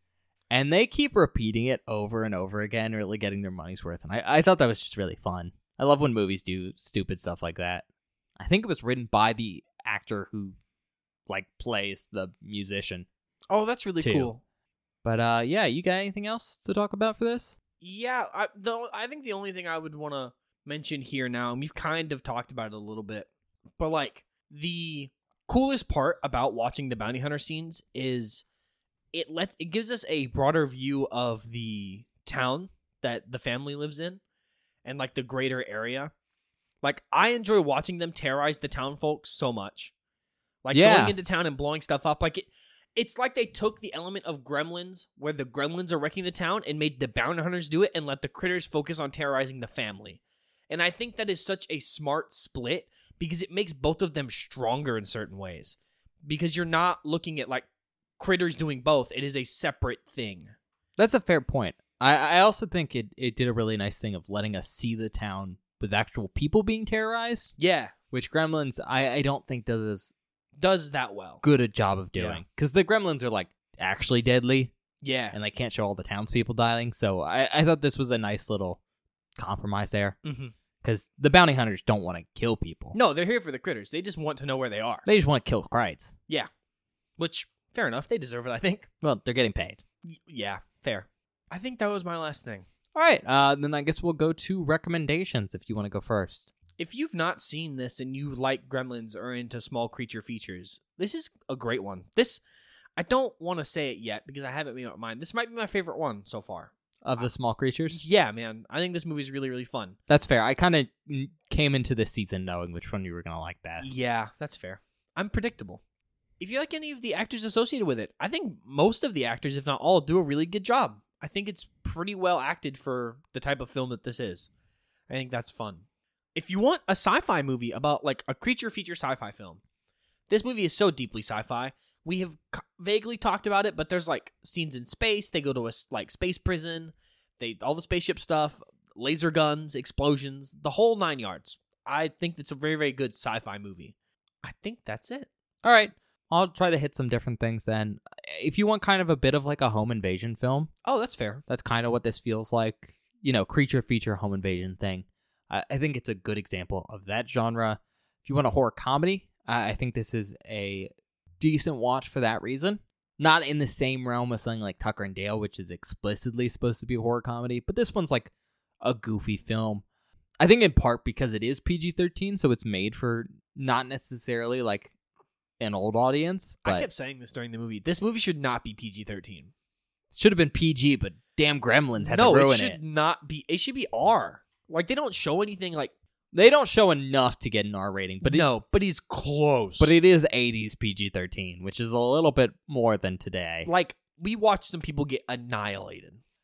and they keep repeating it over and over again, really getting their money's worth. And I, I thought that was just really fun. I love when movies do stupid stuff like that. I think it was written by the actor who, like, plays the musician. Oh, that's really Two. cool. But uh, yeah, you got anything else to talk about for this? Yeah, I, the, I think the only thing I would want to mention here now, and we've kind of talked about it a little bit, but, like, the coolest part about watching the bounty hunter scenes is it lets it gives us a broader view of the town that the family lives in and like the greater area. Like I enjoy watching them terrorize the town folks so much. Like Yeah. going into town and blowing stuff up. Like it it's like they took the element of Gremlins where the Gremlins are wrecking the town and made the bounty hunters do it and let the critters focus on terrorizing the family. And I think that is such a smart split because it makes both of them stronger in certain ways. Because you're not looking at like critters doing both. It is a separate thing. That's a fair point. I, I also think it, it did a really nice thing of letting us see the town with actual people being terrorized, Yeah. which Gremlins, I, I don't think does as Does that well. good a job of doing. Because the Gremlins are, like, actually deadly, Yeah. and they can't show all the townspeople dying, so I, I thought this was a nice little compromise there. Mm-hmm. Because the bounty hunters don't want to kill people. No, they're here for the critters. They just want to know where they are. They just want to kill Krites. Yeah. Which, fair enough. They deserve it, I think. Well, they're getting paid. Y- yeah, fair. I think that was my last thing. All right, uh, then I guess we'll go to recommendations if you want to go first. If you've not seen this and you like Gremlins or into small creature features, this is a great one. This, I don't want to say it yet because I haven't made up my mind. This might be my favorite one so far. Of the small creatures? Yeah, man. I think this movie's really, really fun. That's fair. I kind of came into this season knowing which one you were going to like best. Yeah, that's fair. I'm predictable. If you like any of the actors associated with it, I think most of the actors, if not all, do a really good job. I think it's pretty well acted for the type of film that this is. I think that's fun. If you want a sci-fi movie about like a creature feature sci-fi film, this movie is so deeply sci-fi. We have c- vaguely talked about it, but there's like scenes in space. They go to a s- like space prison. They all the spaceship stuff, laser guns, explosions, the whole nine yards. I think it's a very, very good sci-fi movie. I think that's it. All right. I'll try to hit some different things then. If you want kind of a bit of like a home invasion film, Oh, that's fair. that's kind of what this feels like. You know, creature feature home invasion thing. I, I think it's a good example of that genre. If you want a horror comedy, I, I think this is a decent watch for that reason. Not in the same realm as something like Tucker and Dale, which is explicitly supposed to be a horror comedy, but this one's like a goofy film. I think in part because it is P G thirteen, so it's made for not necessarily like an old audience, but I kept saying this during the movie. This movie should not be P G thirteen. should have been P G, but damn Gremlins had No, to ruin it should it. not be. It should be R. Like they don't show anything like They don't show enough to get an R rating, but but it, no, but he's close. but it is eighties P G thirteen, which is a little bit more than today. like we watched some people get annihilated.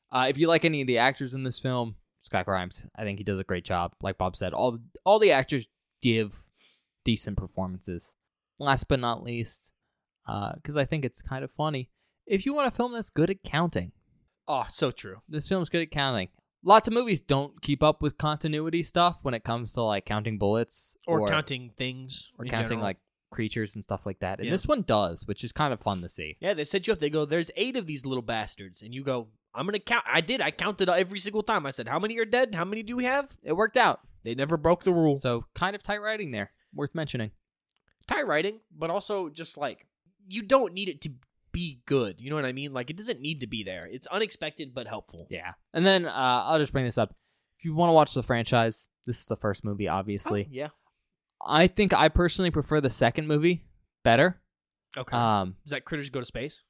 Uh, if you like any of the actors in this film, Scott Grimes, I think he does a great job. Like Bob said, all all the actors give decent performances. Last but not least, because uh, I think it's kind of funny, if you want a film that's good at counting, Oh, so true. this film's good at counting. Lots of movies don't keep up with continuity stuff when it comes to like counting bullets Or, counting things. or in counting general. like creatures and stuff like that. And Yeah. this one does, which is kind of fun to see. Yeah, they set you up. They go, there's eight of these little bastards. And you go, I'm going to count. I did. I counted every single time. I said, how many are dead? How many do we have? It worked out. They never broke the rule. So kind of tight writing there. Worth mentioning. Tight writing, but also just like, you don't need it to be good. You know what I mean? Like, it doesn't need to be there. It's unexpected, but helpful. Yeah. And then uh, I'll just bring this up. If you want to watch the franchise, this is the first movie, obviously. Oh, yeah. I think I personally prefer the second movie better. Okay. Um, Is that Critters Go to Space?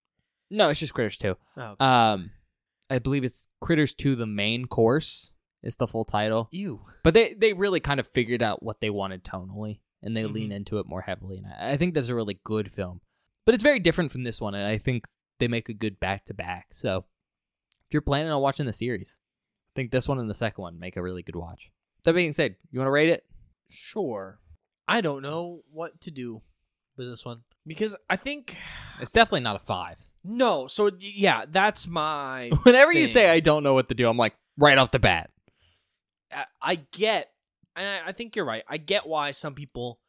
no, it's just Critters two. Oh, okay. Um, I believe it's Critters two, the main course is the full title. Ew. But they, they really kind of figured out what they wanted tonally, and they Mhm. lean into it more heavily. And I, I think that's a really good film. But it's very different from this one, and I think they make a good back-to-back. So if you're planning on watching the series, I think this one and the second one make a really good watch. That being said, you want to rate it? Sure. I don't know what to do with this one. Because I think... It's definitely not a five. No. So, yeah, that's my... Whenever you thing. say I don't know what to do, I'm like, right off the bat. I, I get... And I, I think you're right. I get why some people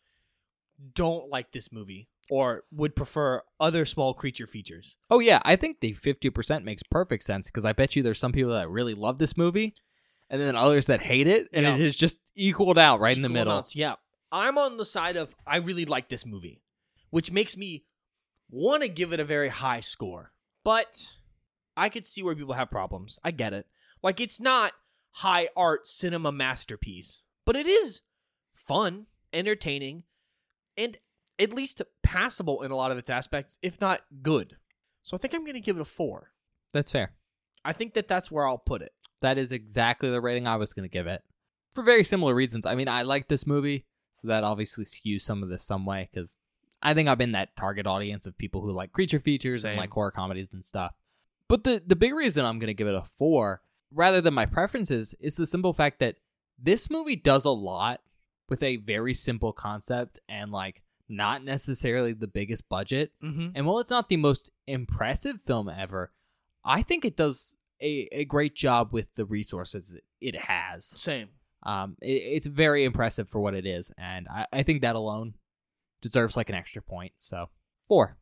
don't like this movie. Or would prefer other small creature features. Oh, yeah, I think the fifty percent makes perfect sense, because I bet you there's some people that really love this movie, and then others that hate it, and Yeah. it is just equaled out right in the Equal middle. amounts, yeah. I'm on the side of I really like this movie, which makes me want to give it a very high score. But I could see where people have problems. I get it. Like, it's not high art cinema masterpiece, but it is fun, entertaining, and at least passable in a lot of its aspects, if not good. So I think I'm going to give it a four. That's fair. I think that that's where I'll put it. That is exactly the rating I was going to give it. For very similar reasons. I mean, I like this movie, so that obviously skews some of this some way, because I think I'm in that target audience of people who like creature features Same. and like horror comedies and stuff. But the, the big reason I'm going to give it a four, rather than my preferences, is the simple fact that this movie does a lot with a very simple concept and like not necessarily the biggest budget. Mm-hmm. And while it's not the most impressive film ever, I think it does a, a great job with the resources it has. Same. Um, it, it's very impressive for what it is, and I, I think that alone deserves like an extra point. So, four.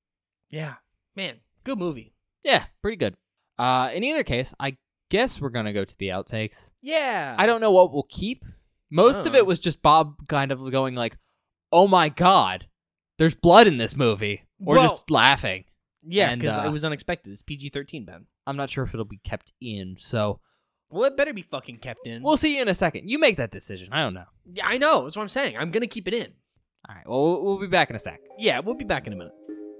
Yeah. Man, good movie. Yeah, pretty good. Uh, in either case, I guess we're gonna go to the outtakes. Yeah. I don't know what we'll keep. Most of Oh. it was just Bob kind of going like, "Oh my god, there's blood in this movie," or Well- just laughing. Yeah, And, because uh, it was unexpected. It's P G thirteen, Ben. I'm not sure if it'll be kept in, so Well, it better be fucking kept in. we'll see you in a second. You make that decision. I don't know. yeah, I know. That's what I'm saying. I'm gonna keep it in. All right. Well, we'll- we'll be back in a sec. Yeah, we'll be back in a minute.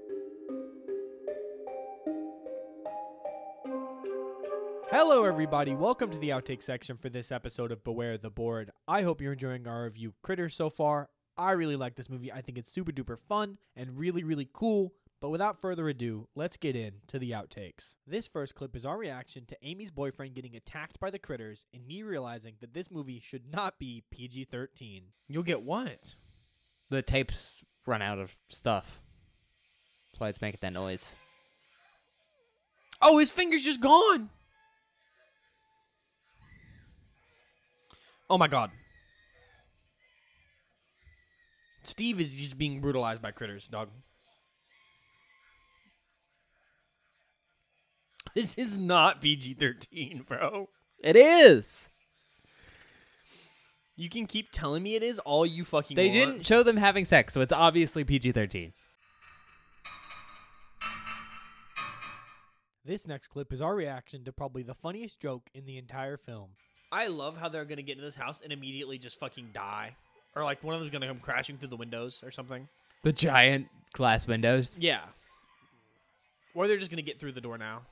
Hello, everybody. Welcome to the outtake section for this episode of Beware the Board. I hope you're enjoying our review Critters so far. I really like this movie. I think it's super duper fun and really, really cool. But without further ado, let's get into the outtakes. This first clip is our reaction to Amy's boyfriend getting attacked by the critters and me realizing that this movie should not be P G thirteen. You'll get what? The tapes run out of stuff. That's why it's making that noise. Oh, his finger's just gone. Oh my god. Steve is just being brutalized by critters, dog. This is not P G thirteen, bro. It is. You can keep telling me it is all you fucking They want. didn't show them having sex, so it's obviously P G thirteen. This next clip is our reaction to probably the funniest joke in the entire film. I love how they're gonna get into this house and immediately just fucking die. Or like one of them's gonna come crashing through the windows or something. The giant glass windows. Yeah. Or they're just gonna get through the door now.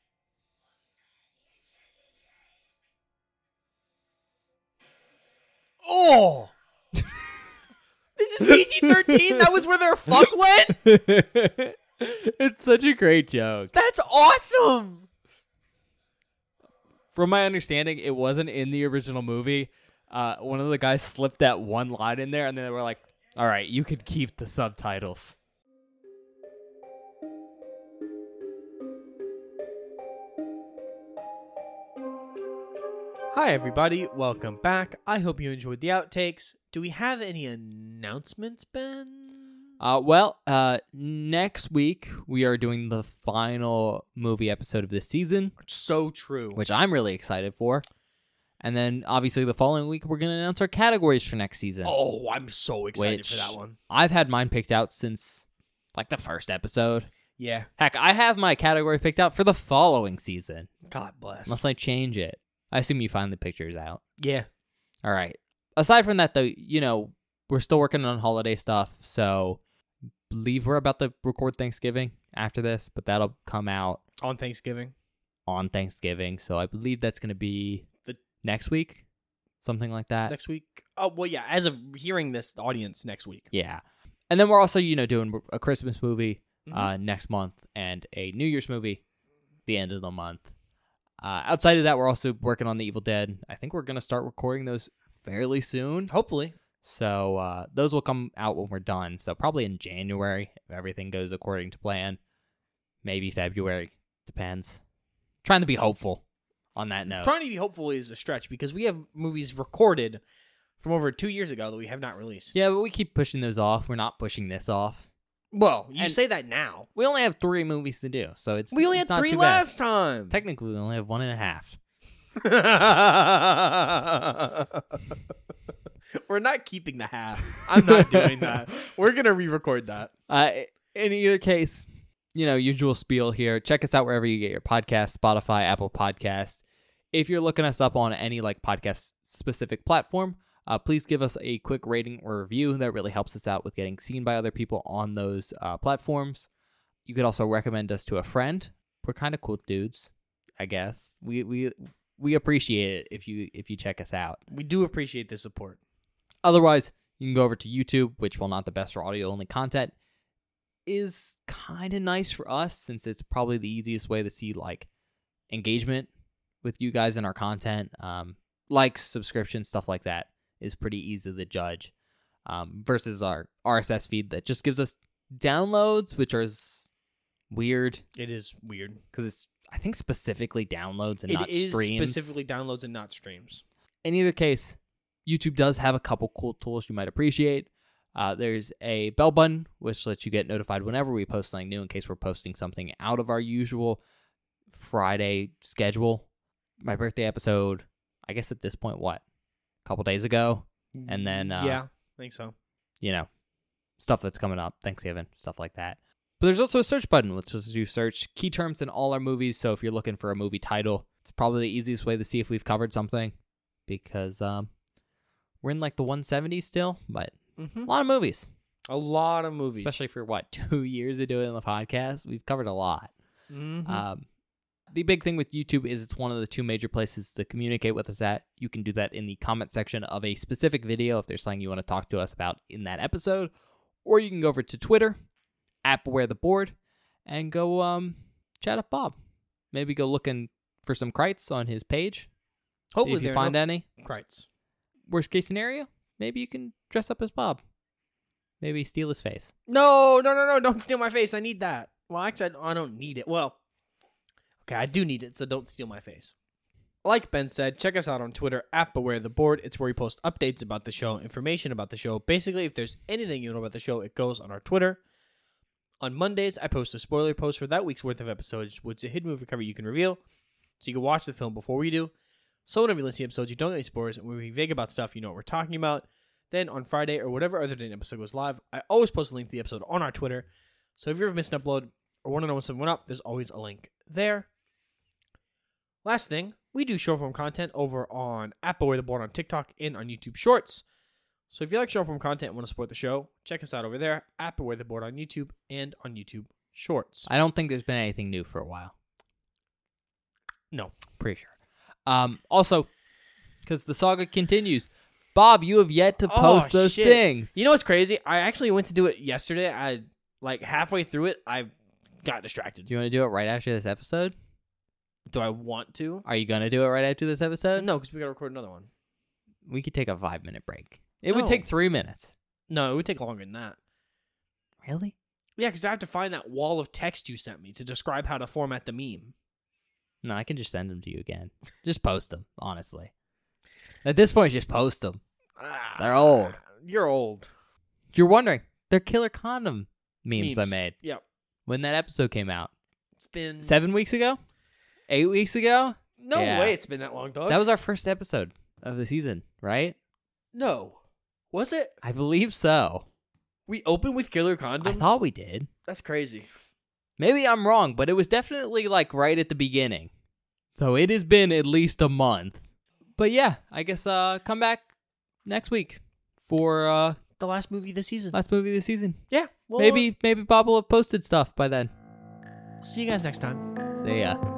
Oh! This is P G thirteen? That was where their fuck went? It's such a great joke. That's awesome! from my understanding, it wasn't in the original movie. Uh, one of the guys slipped that one line in there, and then they were like, all right, you could keep the subtitles. Hi, everybody. Welcome back. I hope you enjoyed the outtakes. Do we have any announcements, Ben? Uh, well, uh, next week we are doing the final movie episode of this season, So true. which I'm really excited for. And then, obviously, the following week we're going to announce our categories for next season. Oh, I'm so excited Which- for that one. I've had mine picked out since, like, the first episode. Yeah. Heck, I have my category picked out for the following season, God bless. unless I change it. I assume you find the pictures out. Yeah. All right. Aside from that, though, you know, we're still working on holiday stuff, so believe we're about to record Thanksgiving after this, but that'll come out On Thanksgiving. on Thanksgiving, so I believe that's going to be The- next week, something like that. Next week. Oh, well, yeah. As of hearing this, the audience next week. Yeah. And then we're also, you know, doing a Christmas movie Mhm. uh, next month and a New Year's movie the end of the month. Uh, outside of that, we're also working on The Evil Dead. I think we're going to start recording those fairly soon. Hopefully. So uh, those will come out when we're done. So probably in January, if everything goes according to plan. Maybe February. Depends. Trying to be hopeful on that note. Trying to be hopeful is a stretch because we have movies recorded from over two years ago that we have not released. Yeah, but we keep pushing those off. We're not pushing this off. Well, you And- say that now. We only have three movies to do, so it's We only it's had not three too bad. last time. Technically, we only have one and a half. We're not keeping the half. I'm not doing that. We're going to re-record that. Uh, in either case, you know, usual spiel here. Check us out wherever you get your podcasts, Spotify, Apple Podcasts. If you're looking us up on any like podcast specific platform, uh, please give us a quick rating or review. That really helps us out with getting seen by other people on those uh, platforms. You could also recommend us to a friend. We're kind of cool dudes, I guess. We we we appreciate it if you if you check us out. We do appreciate the support. Otherwise, you can go over to YouTube, which, while not the best for audio-only content, is kind of nice for us since it's probably the easiest way to see, like, engagement with you guys and our content. Um, likes, subscriptions, stuff like that is pretty easy to judge um, versus our R S S feed that just gives us downloads, which are s- weird It is weird. because it's, I think, specifically downloads and It not is streams. specifically downloads and not streams. In either case, YouTube does have a couple cool tools you might appreciate. Uh, there's a bell button, which lets you get notified whenever we post something new in case we're posting something out of our usual Friday schedule. My birthday episode, I guess at this point, what? A couple days ago? And then, uh, yeah, I think so. You know, stuff that's coming up, Thanksgiving, stuff like that. But there's also a search button, which lets you search key terms in all our movies. So if you're looking for a movie title, it's probably the easiest way to see if we've covered something because um, we're in like the one seventies still, but Mm-hmm. a lot of movies, A lot of movies. especially for what, two years of doing the podcast. We've covered a lot. Mhm. Um, the big thing with YouTube is it's one of the two major places to communicate with us at. You can do that in the comment section of a specific video if there's something you want to talk to us about in that episode, or you can go over to Twitter, at Beware the Board, and go um, chat up Bob. Maybe go looking for some krites on his page. See Hopefully if you there find are any. no Krites. Worst case scenario, maybe you can dress up as Bob. Maybe steal his face. No, no, no, no! Don't steal my face. I need that. Well, actually, I don't need it. Well, okay, I do need it, so don't steal my face. Like Ben said, check us out on Twitter at Beware the Board. It's where we post updates about the show, information about the show. Basically, if there's anything you know about the show, it goes on our Twitter. On Mondays, I post a spoiler post for that week's worth of episodes, which is a hidden movie cover you can reveal, so you can watch the film before we do. So whenever you listen to episodes, you don't get any spoilers, and when we vague about stuff, you know what we're talking about. Then on Friday or whatever other day an episode goes live, I always post a link to the episode on our Twitter. So if you ever missed an upload or want to know when something went up, there's always a link there. Last thing, we do short form content over on at Beware the Board on TikTok and on YouTube Shorts. So if you like short form content and want to support the show, check us out over there at Beware the Board on YouTube and on YouTube Shorts. I don't think there's been anything new for a while. No. Pretty sure. Um, also, because the saga continues, Bob, you have yet to Oh, post those shit. things. You know what's crazy? I actually went to do it yesterday. I like halfway through it, I got distracted. Do you want to do it right after this episode? Do I want to? Are you gonna do it right after this episode? No, because we gotta record another one. We could take a five minute break. It would No. take three minutes. No, it would take longer than that. Really? Yeah, because I have to find that wall of text you sent me to describe how to format the meme. No, I can just send them to you again. Just post them, honestly. At this point, just post them. They're old. You're old. You're wondering, they're killer condom memes, Memes. I made Yep. when that episode came out. It's been Seven weeks ago? Eight weeks ago? No Yeah. way. It's been that long, dog. That was our first episode of the season, right? no. Was it? I believe so. We opened with killer condoms. I thought we did. That's crazy. Maybe I'm wrong, but it was definitely like right at the beginning. So it has been at least a month. But yeah, I guess uh come back next week for uh The last movie this season. last movie of the season. Yeah. Well, Maybe maybe Bob will have posted stuff by then. See you guys next time. See ya.